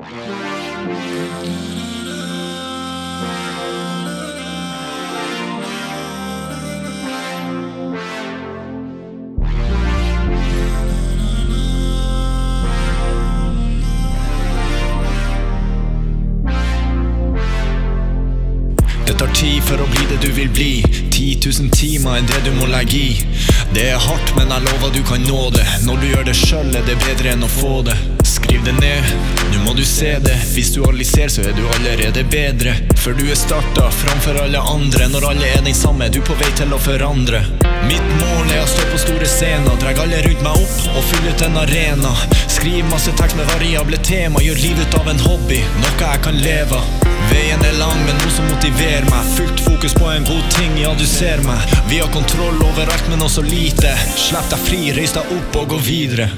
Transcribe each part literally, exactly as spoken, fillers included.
Det tar tid for å bli det du vil bli. Ti tusen timer enn det du må legge i. Det er hardt, men jeg lover du kan nå det. Når du gjør det selv er det bedre enn å få det. Skriv det ned, nå må du se det. Hvis du aldri ser så er du allerede bedre. For du er startet framfor alle andre. Når alle er den samme, er du på vei til å forandre. Mitt mål er å stå på store scener. Dreg alle rundt meg opp og fylle ut en arena. Skriv masse tekst med variable tema. Gjør livet ut av en hobby, noe jeg kan leve av. Veien er lang, men noe som motiverer meg. Fullt fokus på en god ting, ja du ser meg. Vi har kontroll over alt, men også lite. Slipp deg fri, reis deg opp og gå videre.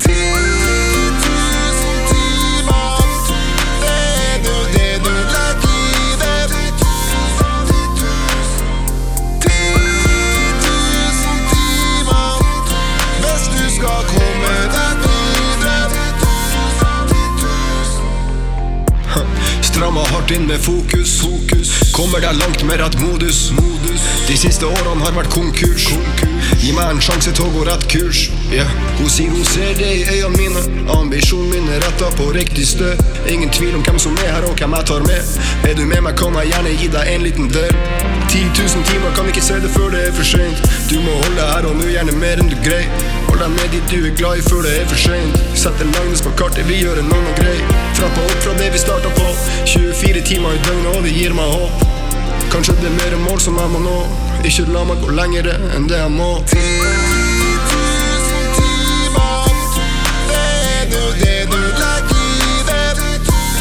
Strammer hardt inn med fokus, fokus. Kommer deg langt med rett modus, modus. De siste årene har vært konkurs, konkurs. Gi meg en sjanse til å gå rett kurs, yeah. Hun sier hun ser det i øynene mine. Ambisjonen min er rettet på riktig sted. Ingen tvil om hvem som er her og hvem jeg tar med. Er du med meg kan jeg gjerne gi deg en liten del. Ti tusen timer kan ikke se det før det er for sent. Du må holde her og nå gjerne mer enn du greier. Hold deg med de du er glad i før det er for sent. Sett en langnes på kartet, vi gjør en annen grei. Trappa opp fra det vi startet på. tjuefire timer i døgnet og det gir meg håp. Kanskje det er mer mål som jeg må nå. Ikke la meg gå lengre enn det jeg må. Ti tusen timer, det er nå det du legger i det.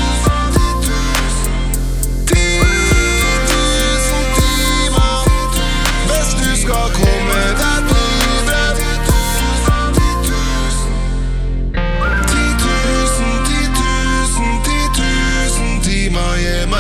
Ti tusen timer, hvis du skal komme deg videre. Ti tusen, ti tusen, ti tusen timer, gi meg